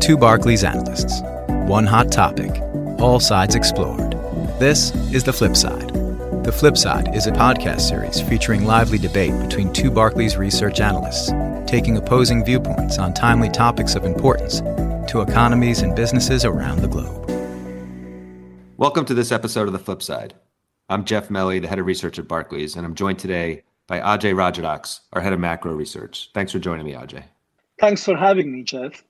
two Barclays analysts. One hot topic, all sides explored. This is The Flip Side. The Flip Side is a podcast series featuring lively debate between two Barclays research analysts, taking opposing viewpoints on timely topics of importance to economies and businesses around the globe. Welcome to this episode of The Flip Side. I'm Jeff Melly, the head of research at Barclays, and I'm joined today by Ajay Rajadaks, our head of macro research. Thanks for joining me, Ajay. Thanks for having me, Jeff.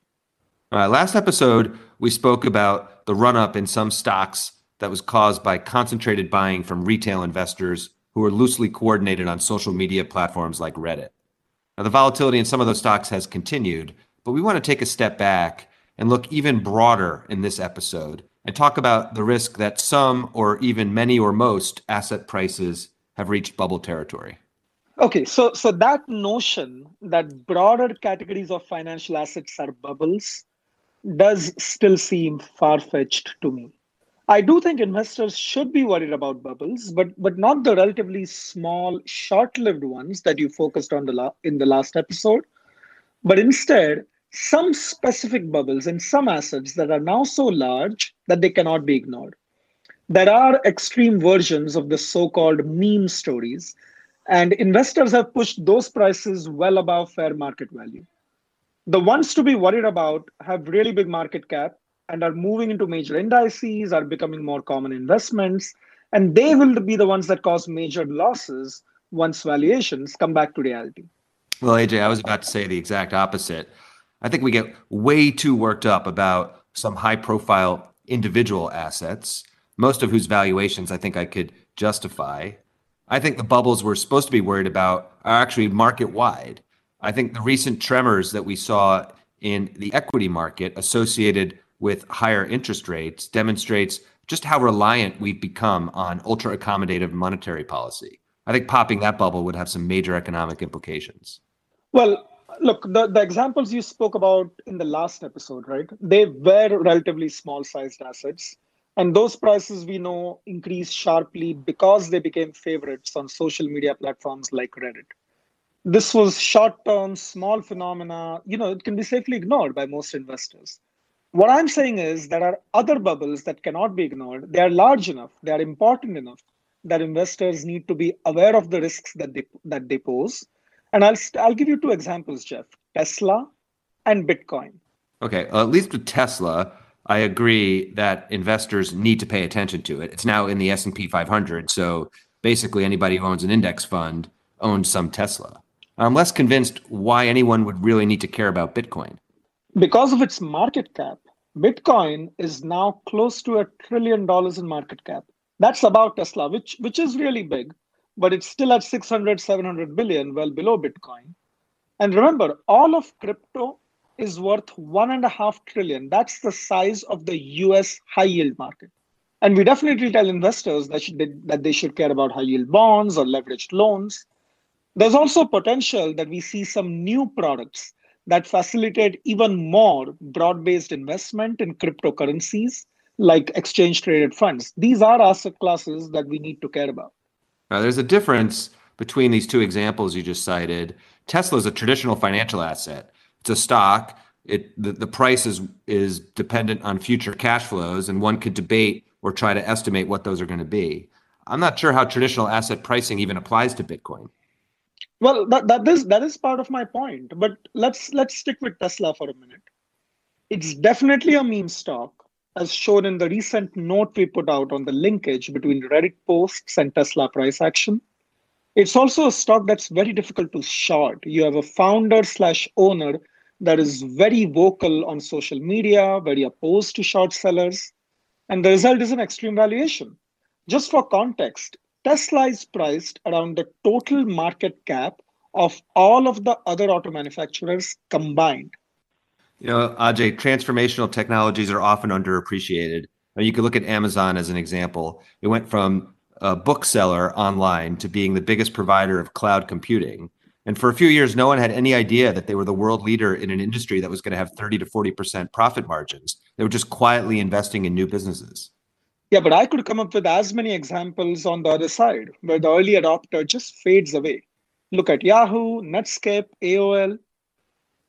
Last episode, we spoke about the run-up in some stocks that was caused by concentrated buying from retail investors who were loosely coordinated on social media platforms like Reddit. Now, the volatility in some of those stocks has continued, but we want to take a step back and look even broader in this episode and talk about the risk that some or even many or most asset prices have reached bubble territory. Okay, so that notion that broader categories of financial assets are bubbles does still seem far-fetched to me. I do think investors should be worried about bubbles, but not the relatively small, short-lived ones that you focused on in the last episode, but instead some specific bubbles in some assets that are now so large that they cannot be ignored. There are extreme versions of the so-called meme stories, and investors have pushed those prices well above fair market value. The ones to be worried about have really big market cap and are moving into major indices, are becoming more common investments, and they will be the ones that cause major losses once valuations come back to reality. Well, AJ, I was about to say the exact opposite. I think we get way too worked up about some high-profile individual assets, most of whose valuations I think I could justify. I think the bubbles we're supposed to be worried about are actually market-wide. I think the recent tremors that we saw in the equity market associated with higher interest rates demonstrates just how reliant we've become on ultra-accommodative monetary policy. I think popping that bubble would have some major economic implications. Well, look, the examples you spoke about in the last episode, right? They were relatively small-sized assets. And those prices we know increased sharply because they became favorites on social media platforms like Reddit. This was short-term, small phenomena. It can be safely ignored by most investors. What I'm saying is there are other bubbles that cannot be ignored. They are large enough, they are important enough that investors need to be aware of the risks that they pose. And I'll give you two examples, Jeff: Tesla and Bitcoin. Okay, at least with Tesla, I agree that investors need to pay attention to it. It's now in the S&P 500, so basically anybody who owns an index fund owns some Tesla. I'm less convinced why anyone would really need to care about Bitcoin. Because of its market cap, Bitcoin is now close to $1 trillion in market cap. That's about Tesla, which is really big, but it's still at 700 billion, well below Bitcoin. And remember, all of crypto is worth $1.5 trillion. That's the size of the US high yield market. And we definitely tell investors that they should care about high yield bonds or leveraged loans. There's also potential that we see some new products that facilitate even more broad-based investment in cryptocurrencies like exchange-traded funds. These are asset classes that we need to care about. Now, there's a difference between these two examples you just cited. Tesla is a traditional financial asset. It's a stock. The price is dependent on future cash flows, and one could debate or try to estimate what those are going to be. I'm not sure how traditional asset pricing even applies to Bitcoin. Well, that is part of my point, but let's stick with Tesla for a minute. It's definitely a meme stock, as shown in the recent note we put out on the linkage between Reddit posts and Tesla price action. It's also a stock that's very difficult to short. You have a founder/owner that is very vocal on social media, very opposed to short sellers, and the result is an extreme valuation. Just for context, Tesla is priced around the total market cap of all of the other auto manufacturers combined. Ajay, transformational technologies are often underappreciated. You could look at Amazon as an example. It went from a bookseller online to being the biggest provider of cloud computing. And for a few years, no one had any idea that they were the world leader in an industry that was going to have 30 to 40% profit margins. They were just quietly investing in new businesses. Yeah, but I could come up with as many examples on the other side where the early adopter just fades away. Look at Yahoo, Netscape, AOL.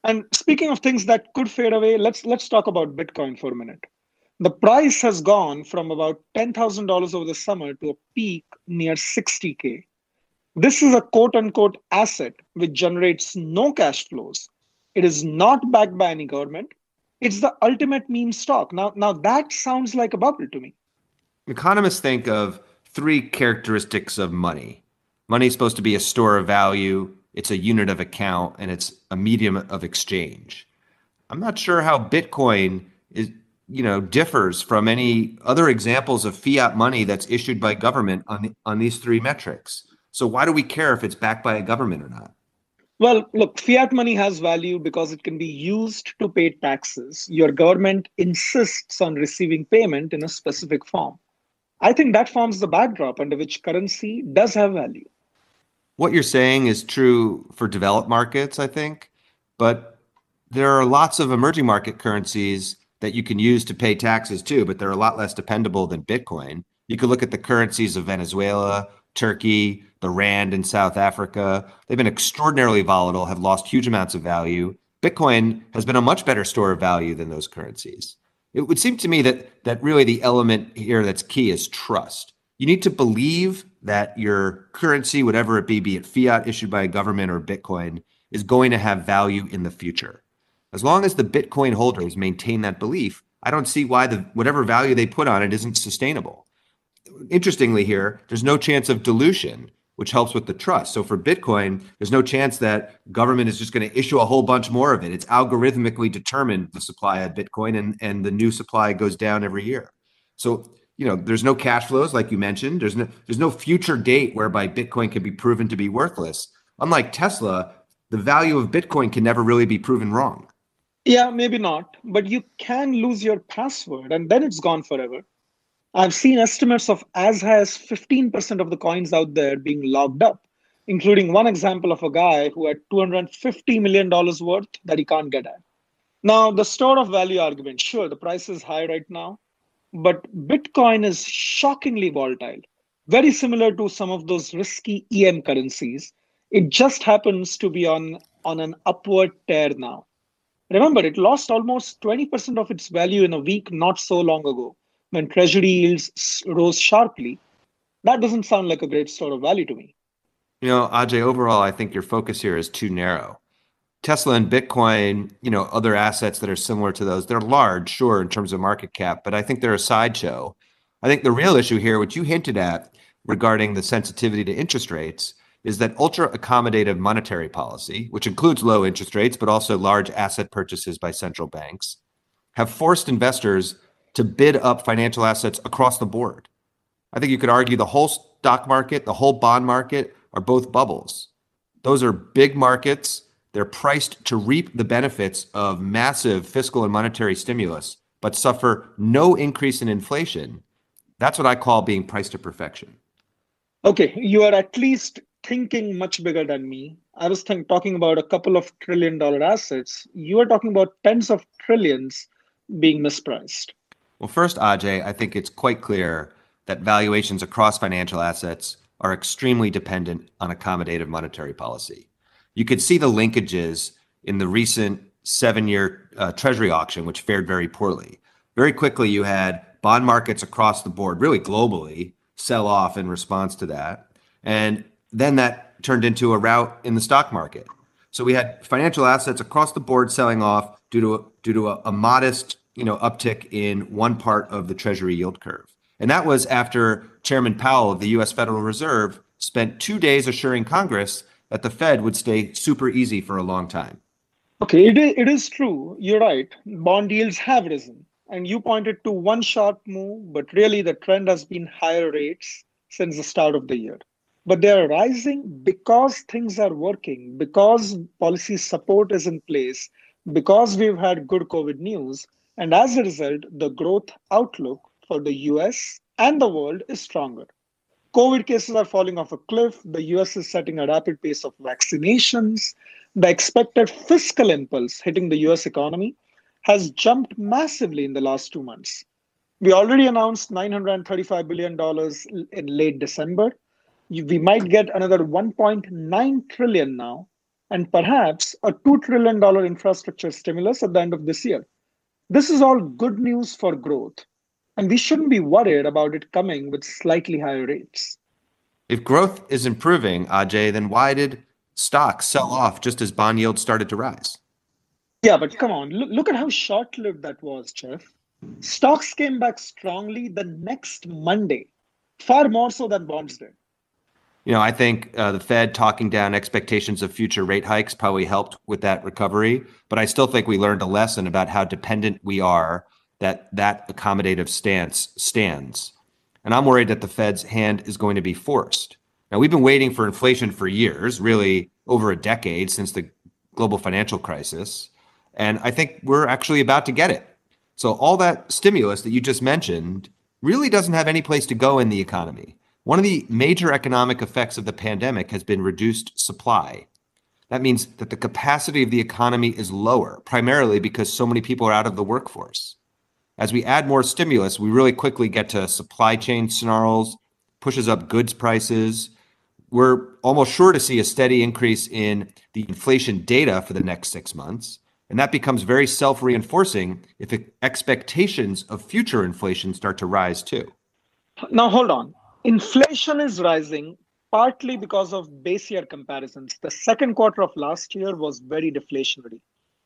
And speaking of things that could fade away, let's talk about Bitcoin for a minute. The price has gone from about $10,000 over the summer to a peak near 60K. This is a quote unquote asset which generates no cash flows. It is not backed by any government. It's the ultimate meme stock. Now that sounds like a bubble to me. Economists think of three characteristics of money. Money is supposed to be a store of value, it's a unit of account, and it's a medium of exchange. I'm not sure how Bitcoin is, differs from any other examples of fiat money that's issued by government on these three metrics. So why do we care if it's backed by a government or not? Well, look, fiat money has value because it can be used to pay taxes. Your government insists on receiving payment in a specific form. I think that forms the backdrop under which currency does have value. What you're saying is true for developed markets, I think, but there are lots of emerging market currencies that you can use to pay taxes too, but they're a lot less dependable than Bitcoin. You could look at the currencies of Venezuela, Turkey, the Rand in South Africa. They've been extraordinarily volatile, have lost huge amounts of value. Bitcoin has been a much better store of value than those currencies. It would seem to me that really the element here that's key is trust. You need to believe that your currency, whatever it be it fiat issued by a government or Bitcoin, is going to have value in the future. As long as the Bitcoin holders maintain that belief, I don't see why whatever value they put on it isn't sustainable. Interestingly here, there's no chance of dilution, which helps with the trust. So for Bitcoin, there's no chance that government is just going to issue a whole bunch more of it. It's algorithmically determined, the supply of Bitcoin, and the new supply goes down every year. So, there's no cash flows, like you mentioned. There's no future date whereby Bitcoin can be proven to be worthless. Unlike Tesla, the value of Bitcoin can never really be proven wrong. Yeah, maybe not, but you can lose your password and then it's gone forever. I've seen estimates of as high as 15% of the coins out there being locked up, including one example of a guy who had $250 million worth that he can't get at. Now, the store of value argument, sure, the price is high right now, but Bitcoin is shockingly volatile, very similar to some of those risky EM currencies. It just happens to be on an upward tear now. Remember, it lost almost 20% of its value in a week not so long ago when treasury yields rose sharply. That doesn't sound like a great store of value to me. Ajay, overall, I think your focus here is too narrow. Tesla and Bitcoin, other assets that are similar to those, they're large, sure, in terms of market cap, but I think they're a sideshow. I think the real issue here, which you hinted at regarding the sensitivity to interest rates, is that ultra accommodative monetary policy, which includes low interest rates, but also large asset purchases by central banks, have forced investors to bid up financial assets across the board. I think you could argue the whole stock market, the whole bond market are both bubbles. Those are big markets. They're priced to reap the benefits of massive fiscal and monetary stimulus, but suffer no increase in inflation. That's what I call being priced to perfection. Okay, you are at least thinking much bigger than me. I was talking about a couple of $1 trillion assets. You are talking about tens of trillions being mispriced. Well, first, Ajay, I think it's quite clear that valuations across financial assets are extremely dependent on accommodative monetary policy. You could see the linkages in the recent 7-year Treasury auction, which fared very poorly. Very quickly, you had bond markets across the board, really globally, sell off in response to that. And then that turned into a rout in the stock market. So we had financial assets across the board selling off due to a modest uptick in one part of the Treasury yield curve. And that was after Chairman Powell of the U.S. Federal Reserve spent 2 days assuring Congress that the Fed would stay super easy for a long time. Okay, it is true. You're right. Bond yields have risen. And you pointed to one sharp move, but really the trend has been higher rates since the start of the year. But they're rising because things are working, because policy support is in place, because we've had good COVID news. And as a result, the growth outlook for the US and the world is stronger. COVID cases are falling off a cliff. The US is setting a rapid pace of vaccinations. The expected fiscal impulse hitting the US economy has jumped massively in the last 2 months. We already announced $935 billion in late December. We might get another 1.9 trillion now. and perhaps a $2 trillion infrastructure stimulus at the end of this year. This is all good news for growth, and we shouldn't be worried about it coming with slightly higher rates. If growth is improving, Ajay, then why did stocks sell off just as bond yields started to rise? Yeah, but come on, look at how short-lived that was, Jeff. Stocks came back strongly the next Monday, far more so than bonds did. I think the Fed talking down expectations of future rate hikes probably helped with that recovery. But I still think we learned a lesson about how dependent we are that accommodative stance stands. And I'm worried that the Fed's hand is going to be forced. Now, we've been waiting for inflation for years, really over a decade since the global financial crisis. And I think we're actually about to get it. So all that stimulus that you just mentioned really doesn't have any place to go in the economy. One of the major economic effects of the pandemic has been reduced supply. That means that the capacity of the economy is lower, primarily because so many people are out of the workforce. As we add more stimulus, we really quickly get to supply chain snarls, pushes up goods prices. We're almost sure to see a steady increase in the inflation data for the next 6 months. And that becomes very self-reinforcing if expectations of future inflation start to rise too. Now, hold on. Inflation is rising partly because of base year comparisons. The second quarter of last year was very deflationary.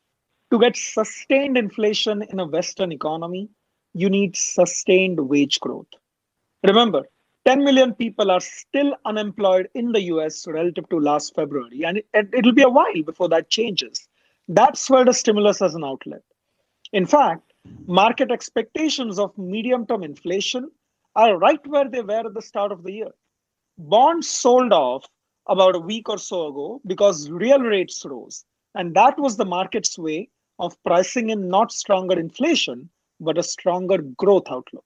To get sustained inflation in a Western economy, you need sustained wage growth. Remember, 10 million people are still unemployed in the US relative to last February, and it'll be a while before that changes. That's where the stimulus has an outlet. In fact, market expectations of medium-term inflation are right where they were at the start of the year. Bonds sold off about a week or so ago because real rates rose. And that was the market's way of pricing in not stronger inflation, but a stronger growth outlook.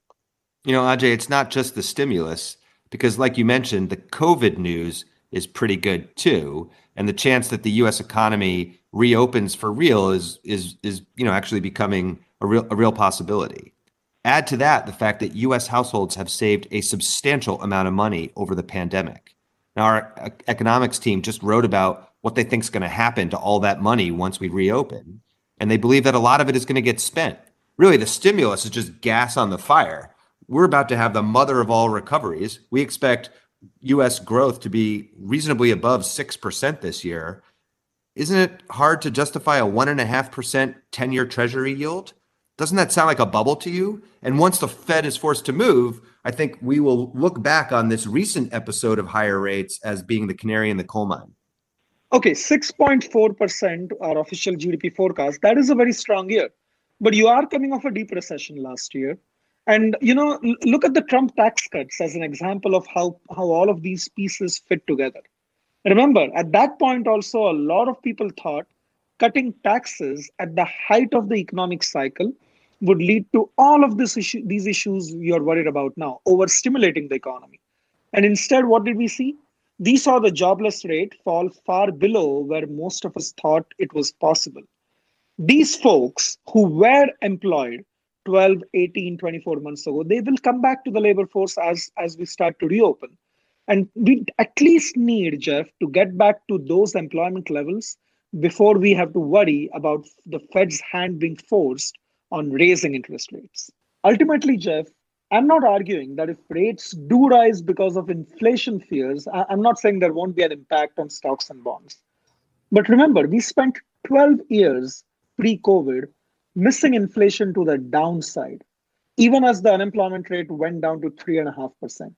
Ajay, it's not just the stimulus, because like you mentioned, the COVID news is pretty good too. And the chance that the US economy reopens for real is actually becoming a real possibility. Add to that the fact that US households have saved a substantial amount of money over the pandemic. Now, our economics team just wrote about what they think is going to happen to all that money once we reopen. And they believe that a lot of it is going to get spent. Really, the stimulus is just gas on the fire. We're about to have the mother of all recoveries. We expect US growth to be reasonably above 6% this year. Isn't it hard to justify a 1.5% 10-year Treasury yield? Doesn't that sound like a bubble to you? And once the Fed is forced to move, I think we will look back on this recent episode of higher rates as being the canary in the coal mine. Okay, 6.4%, our official GDP forecast, that is a very strong year. But you are coming off a deep recession last year. And, look at the Trump tax cuts as an example of how all of these pieces fit together. Remember, at that point also, a lot of people thought cutting taxes at the height of the economic cycle would lead to all of these issues you're worried about now, overstimulating the economy. And instead, what did we see? We saw the jobless rate fall far below where most of us thought it was possible. These folks who were employed 12, 18, 24 months ago, they will come back to the labor force as we start to reopen. And we at least need, Jeff, to get back to those employment levels before we have to worry about the Fed's hand being forced on raising interest rates. Ultimately, Jeff, I'm not arguing that if rates do rise because of inflation fears, I'm not saying there won't be an impact on stocks and bonds. But remember, we spent 12 years pre-COVID missing inflation to the downside, even as the unemployment rate went down to 3.5%.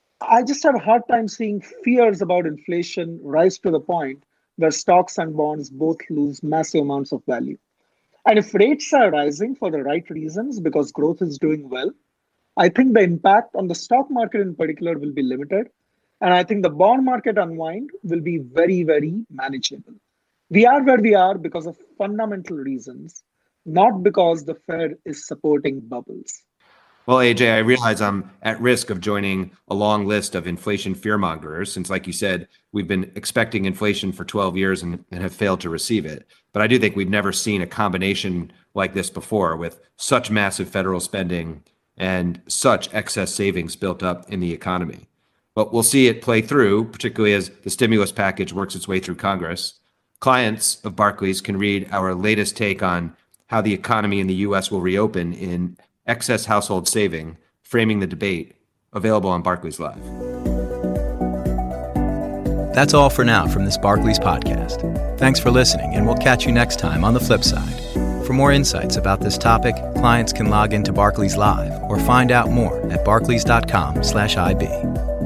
I just have a hard time seeing fears about inflation rise to the point where stocks and bonds both lose massive amounts of value. And if rates are rising for the right reasons because growth is doing well, I think the impact on the stock market in particular will be limited. And I think the bond market unwind will be very, very manageable. We are where we are because of fundamental reasons, not because the Fed is supporting bubbles. Well, AJ, I realize I'm at risk of joining a long list of inflation fearmongers since, like you said, we've been expecting inflation for 12 years and have failed to receive it. But I do think we've never seen a combination like this before with such massive federal spending and such excess savings built up in the economy. But we'll see it play through, particularly as the stimulus package works its way through Congress. Clients of Barclays can read our latest take on how the economy in the U.S. will reopen in Excess Household Saving, Framing the Debate, available on Barclays Live. That's all for now from this Barclays podcast. Thanks for listening, and we'll catch you next time on The Flip Side. For more insights about this topic, clients can log into Barclays Live or find out more at barclays.com/IB.